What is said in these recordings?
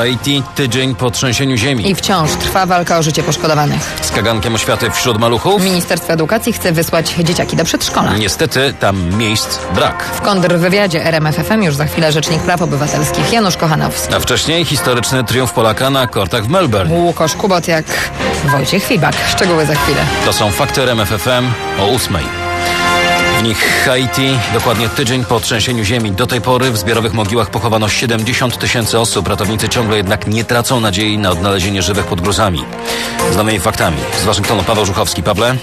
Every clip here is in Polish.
Haiti tydzień po trzęsieniu ziemi. I wciąż trwa walka o życie poszkodowanych. Z kagankiem oświaty wśród maluchów. Ministerstwo Edukacji chce wysłać dzieciaki do przedszkola. Niestety tam miejsc brak. W kontrwywiadzie RMF FM już za chwilę rzecznik praw obywatelskich Janusz Kochanowski. A wcześniej historyczny triumf Polaka na kortach w Melbourne. Łukasz Kubot jak Wojciech Fibak. Szczegóły za chwilę. To są fakty RMF FM o 8:00. W nich Haiti, dokładnie tydzień po trzęsieniu ziemi. Do tej pory w zbiorowych mogiłach pochowano 70 000 osób. Ratownicy ciągle jednak nie tracą nadziei na odnalezienie żywych pod gruzami. Z nowymi faktami. Z Waszyngtonu Paweł Żuchowski. Pawle?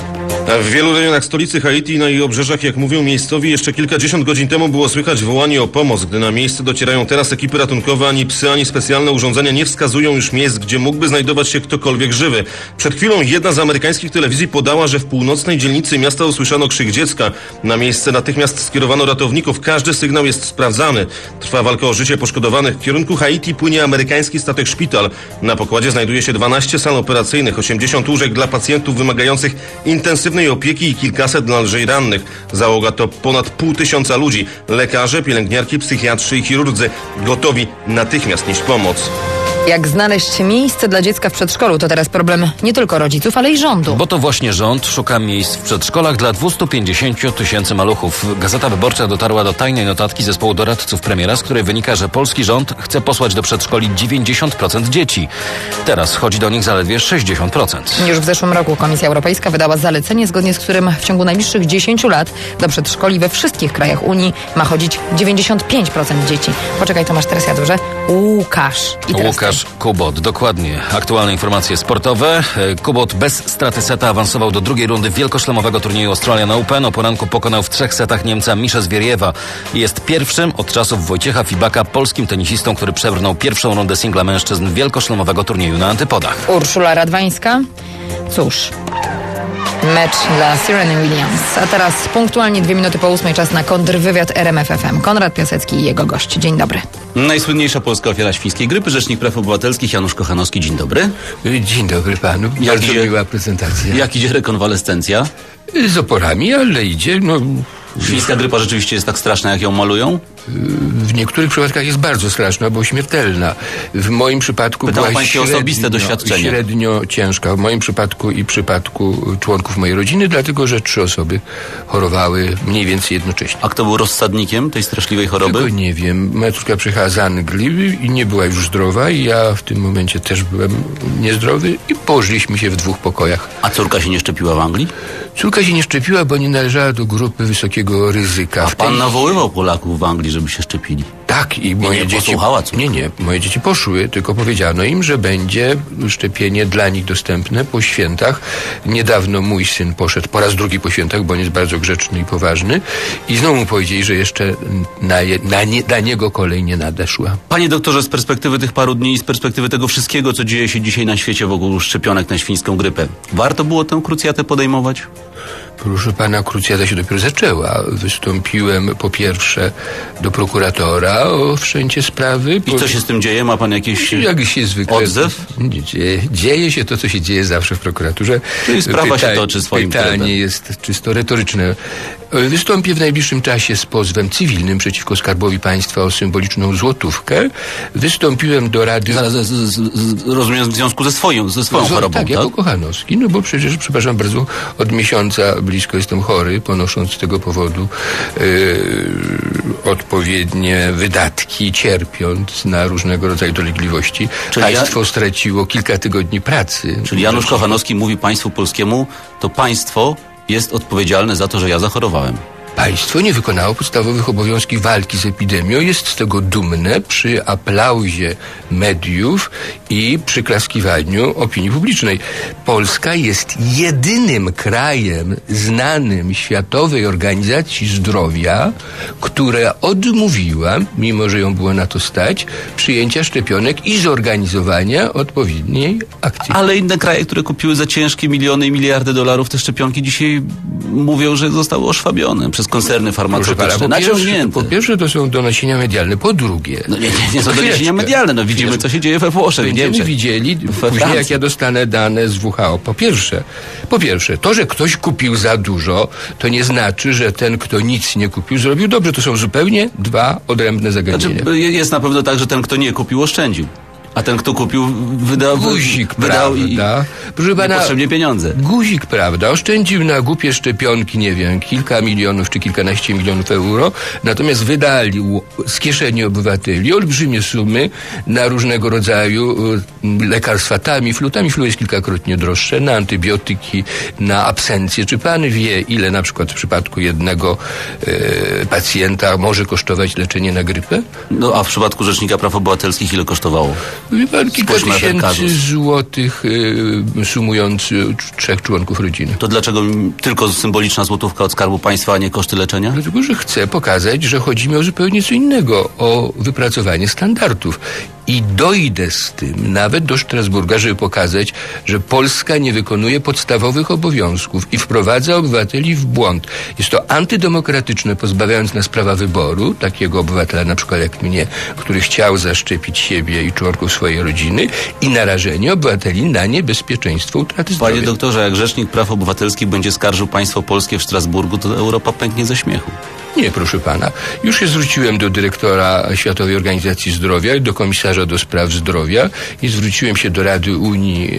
W wielu rejonach stolicy Haiti i na jej obrzeżach, jak mówią miejscowi, jeszcze kilkadziesiąt godzin temu było słychać wołanie o pomoc. Gdy na miejsce docierają teraz ekipy ratunkowe, ani psy, ani specjalne urządzenia nie wskazują już miejsc, gdzie mógłby znajdować się ktokolwiek żywy. Przed chwilą jedna z amerykańskich telewizji podała, że w północnej dzielnicy miasta usłyszano krzyk dziecka. Na miejsce natychmiast skierowano ratowników. Każdy sygnał jest sprawdzany. Trwa walka o życie poszkodowanych. W kierunku Haiti płynie amerykański statek szpital. Na pokładzie znajduje się 12 sal operacyjnych, 80 łóżek dla pacjentów wymagających intensywnej opieki i kilkaset dla lżej rannych. Załoga to ponad 500 ludzi. Lekarze, pielęgniarki, psychiatrzy i chirurdzy gotowi natychmiast nieść pomoc. Jak znaleźć miejsce dla dziecka w przedszkolu, to teraz problem nie tylko rodziców, ale i rządu. Bo to właśnie rząd szuka miejsc w przedszkolach dla 250 000 maluchów. Gazeta Wyborcza dotarła do tajnej notatki zespołu doradców premiera, z której wynika, że polski rząd chce posłać do przedszkoli 90% dzieci. Teraz chodzi do nich zaledwie 60%. Już w zeszłym roku Komisja Europejska wydała zalecenie, zgodnie z którym w ciągu najbliższych 10 lat do przedszkoli we wszystkich krajach Unii ma chodzić 95% dzieci. Poczekaj, Tomasz, teraz ja duże. Łukasz. Łukasz Kubot, dokładnie. Aktualne informacje sportowe. Kubot bez straty seta awansował do drugiej rundy wielkoszlemowego turnieju Australian Open. O poranku pokonał w 3 setach Niemca Misza Zwieriewa. Jest pierwszym od czasów Wojciecha Fibaka polskim tenisistą, który przebrnął pierwszą rundę singla mężczyzn wielkoszlemowego turnieju na Antypodach. Urszula Radwańska. Cóż, mecz dla Sereny Williams. A teraz punktualnie 2 minuty po 8:00 czas na kontrwywiad RMF FM. Konrad Piasecki i jego gość. Dzień dobry. Najsłynniejsza polska ofiara świńskiej grypy, rzecznik praw obywatelskich Janusz Kochanowski. Dzień dobry. Dzień dobry panu. Bardzo miła prezentacja. Jak idzie rekonwalescencja? Z oporami, ale idzie, Świńska grypa rzeczywiście jest tak straszna, jak ją malują? W niektórych przypadkach jest bardzo straszna, bo śmiertelna. W moim przypadku Pytam była o osobiste doświadczenie. Średnio ciężka. W moim przypadku i przypadku członków mojej rodziny, dlatego że 3 osoby chorowały mniej więcej jednocześnie. A kto był rozsadnikiem tej straszliwej choroby? Tego nie wiem. Moja córka przyjechała z Anglii i nie była już zdrowa i ja w tym momencie też byłem niezdrowy i położyliśmy się w 2 pokojach. A córka się nie szczepiła w Anglii? Córka się nie szczepiła, bo nie należała do grupy wysokiego ryzyka. A pan nawoływał Polaków w Anglii, żeby się szczepili? Tak, i moje dzieci... posłuchała córka? Nie, moje dzieci poszły, tylko powiedziano im, że będzie szczepienie dla nich dostępne po świętach. Niedawno mój syn poszedł po raz drugi po świętach, bo on jest bardzo grzeczny i poważny. I znowu mu powiedzieli, że jeszcze dla niego kolej nie nadeszła. Panie doktorze, z perspektywy tych paru dni i z perspektywy tego wszystkiego, co dzieje się dzisiaj na świecie wokół szczepionek na świńską grypę, warto było tę krucjatę podejmować? Proszę pana, krucjata się dopiero zaczęła. Wystąpiłem po pierwsze do prokuratora o wszczęcie sprawy. I co się z tym dzieje? Ma pan jakieś jak się zwykle odzew? Dzieje się to, co się dzieje zawsze w prokuraturze. Czyli sprawa się toczy swoim trybem. Pytanie jest czysto retoryczne. Wystąpię w najbliższym czasie z pozwem cywilnym przeciwko Skarbowi Państwa o symboliczną złotówkę. Wystąpiłem do Rady... Rozumiem, w związku ze swoją chorobą, tak? Jako Kochanowski, bo przecież, przepraszam bardzo, od miesiąca blisko jestem chory, ponosząc z tego powodu odpowiednie wydatki, cierpiąc na różnego rodzaju dolegliwości. Państwo straciło kilka tygodni pracy. Czyli Janusz Kochanowski mówi państwu polskiemu, to państwo jest odpowiedzialne za to, że ja zachorowałem. Państwo nie wykonało podstawowych obowiązków walki z epidemią. Jest z tego dumne przy aplauzie mediów i przyklaskiwaniu opinii publicznej. Polska jest jedynym krajem znanym Światowej Organizacji Zdrowia, która odmówiła, mimo że ją było na to stać, przyjęcia szczepionek i zorganizowania odpowiedniej akcji. Ale inne kraje, które kupiły za ciężkie miliony i miliardy dolarów te szczepionki, dzisiaj mówią, że zostały oszwabione przez koncerny farmaceutyczne, naciągnięte. Po pierwsze to są doniesienia medialne, po drugie... Nie są doniesienia medialne, widzimy co się dzieje we Włoszech, w Niemczech. Widzieli później, jak ja dostanę dane z WHO. Po pierwsze, to, że ktoś kupił za dużo, to nie znaczy, że ten, kto nic nie kupił, zrobił dobrze. To są zupełnie 2 odrębne zagadnienia. Jest na pewno tak, że ten, kto nie kupił, oszczędził. A ten, kto kupił, wydał prawda? Proszę pana, niepotrzebnie pieniądze. Guzik, prawda? Oszczędził na głupie szczepionki, nie wiem, kilka milionów czy kilkanaście milionów euro, natomiast wydalił z kieszeni obywateli olbrzymie sumy na różnego rodzaju lekarstwa. Tamiflu jest kilkakrotnie droższe, na antybiotyki, na absencję. Czy pan wie, ile na przykład w przypadku jednego pacjenta może kosztować leczenie na grypę? No a w przypadku Rzecznika Praw Obywatelskich ile kosztowało? Wie pan, kilka tysięcy złotych sumując 3 członków rodziny. To dlaczego tylko symboliczna złotówka od Skarbu Państwa, a nie koszty leczenia? Dlatego, że chcę pokazać, że chodzi mi o zupełnie co innego, o wypracowanie standardów. I dojdę z tym nawet do Strasburga, żeby pokazać, że Polska nie wykonuje podstawowych obowiązków i wprowadza obywateli w błąd. Jest to antydemokratyczne, pozbawiając nas prawa wyboru, takiego obywatela na przykład jak mnie, który chciał zaszczepić siebie i członków swojej rodziny, i narażenie obywateli na niebezpieczeństwo utraty zdrowia. Panie doktorze, jak Rzecznik Praw Obywatelskich będzie skarżył państwo polskie w Strasburgu, to Europa pęknie ze śmiechu. Nie, proszę pana. Już się zwróciłem do dyrektora Światowej Organizacji Zdrowia i do komisarza do spraw zdrowia i zwróciłem się do Rady Unii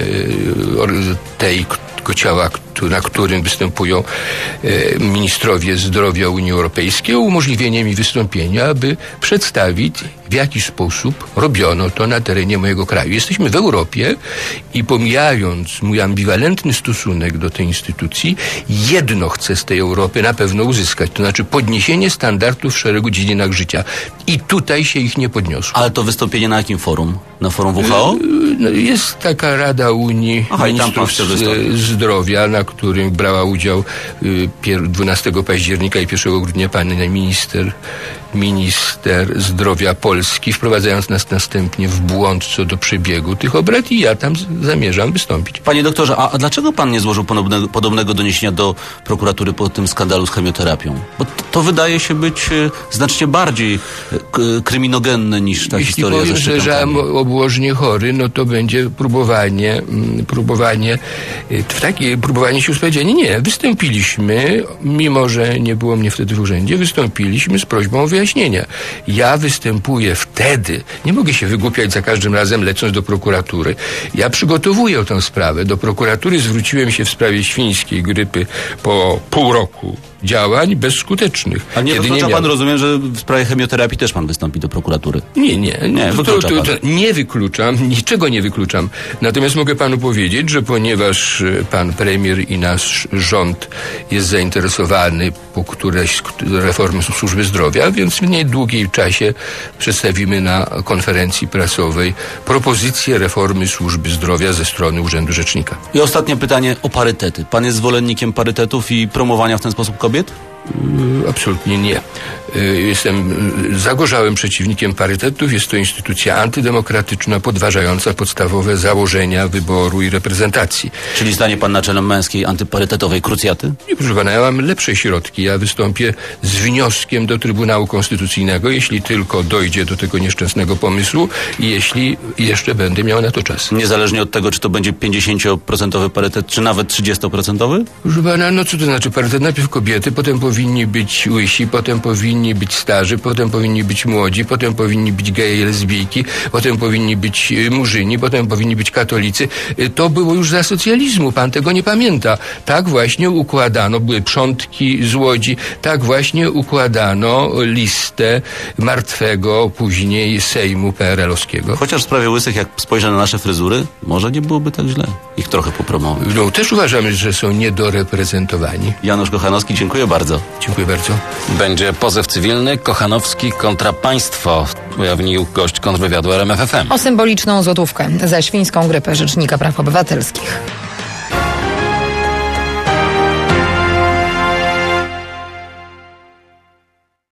tego ciała, na którym występują ministrowie zdrowia Unii Europejskiej, o umożliwienie mi wystąpienia, aby przedstawić, w jaki sposób robiono to na terenie mojego kraju. Jesteśmy w Europie i pomijając mój ambiwalentny stosunek do tej instytucji, jedno chcę z tej Europy na pewno uzyskać, to znaczy podniesienie standardów w szeregu dziedzinach życia. I tutaj się ich nie podniosło. Ale to wystąpienie na jakim forum? Na forum WHO? Jest taka Rada Unii Ministrów Zdrowia, na którym brała udział 12 października i 1 grudnia pani minister zdrowia Polski, wprowadzając nas następnie w błąd co do przebiegu tych obrad, i ja tam zamierzam wystąpić. Panie doktorze, a dlaczego pan nie złożył podobnego doniesienia do prokuratury po tym skandalu z chemioterapią? Bo to wydaje się być znacznie bardziej kryminogenne niż ta historia ze szczepionkami. Jeśli powiem, że obłożnie chory, no to będzie próbowanie się usprawiedliwienia. Nie, wystąpiliśmy, mimo że nie było mnie wtedy w urzędzie, wystąpiliśmy z prośbą o wyjaśnienia. Ja występuję wtedy, nie mogę się wygłupiać za każdym razem, lecąc do prokuratury. Ja przygotowuję tę sprawę. Do prokuratury zwróciłem się w sprawie świńskiej grypy po pół roku działań bezskutecznych. A nie wyklucza pan, rozumiem, że w sprawie chemioterapii też pan wystąpi do prokuratury? Nie, nie wykluczam, niczego nie wykluczam. Natomiast mogę panu powiedzieć, że ponieważ pan premier i nasz rząd jest zainteresowany po którejś reformy służby zdrowia, więc w niedługim czasie przedstawimy na konferencji prasowej propozycję reformy służby zdrowia ze strony Urzędu Rzecznika. I ostatnie pytanie o parytety. Pan jest zwolennikiem parytetów i promowania w ten sposób kobiet? Absolutnie nie. Jestem zagorzałym przeciwnikiem parytetów. Jest to instytucja antydemokratyczna, podważająca podstawowe założenia wyboru i reprezentacji. Czyli stanie pan na czele męskiej antyparytetowej krucjaty? Nie, proszę pana, ja mam lepsze środki. Ja wystąpię z wnioskiem do Trybunału Konstytucyjnego, jeśli tylko dojdzie do tego nieszczęsnego pomysłu i jeśli jeszcze będę miał na to czas. Niezależnie od tego, czy to będzie 50% parytet, czy nawet 30%? Proszę pana, no co to znaczy parytet? Najpierw kobiety, potem powinni być łysi, potem powinni być starzy, potem powinni być młodzi, potem powinni być geje i lesbijki, potem powinni być murzyni, potem powinni być katolicy. To było już za socjalizmu, pan tego nie pamięta. Tak właśnie układano, były przątki z Łodzi, tak właśnie układano listę martwego później Sejmu PRL-owskiego. Chociaż w sprawie łysych, jak spojrzę na nasze fryzury, może nie byłoby tak źle ich trochę popromować. No, też uważamy, że są niedoreprezentowani. Janusz Kochanowski, dziękuję bardzo. Dziękuję bardzo. Będzie pozew cywilny Kochanowski kontra państwo, ujawnił gość kontrwywiadu RMF FM. O symboliczną złotówkę za świńską grypę Rzecznika Praw Obywatelskich.